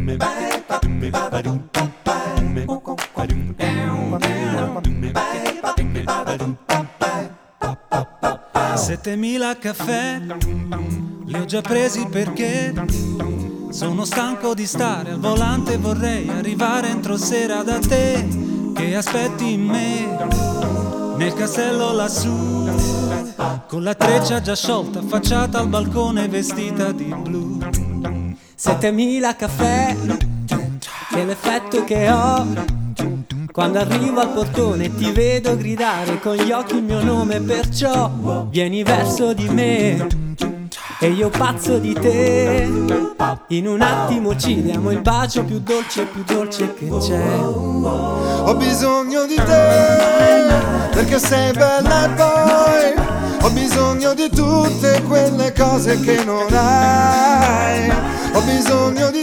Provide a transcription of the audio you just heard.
Settemila caffè li ho già presi perché sono stanco di stare al volante e vorrei arrivare entro sera da te che aspetti me nel castello lassù con la treccia già sciolta affacciata al balcone vestita di blu. 7000 caffè, che è l'effetto che ho quando arrivo al portone, ti vedo gridare con gli occhi il mio nome, perciò vieni verso di me e io pazzo di te. In un attimo ci diamo il bacio più dolce che c'è. Ho bisogno di te perché sei bella e poi ho bisogno di tutte quelle cose che non hai. Ho bisogno di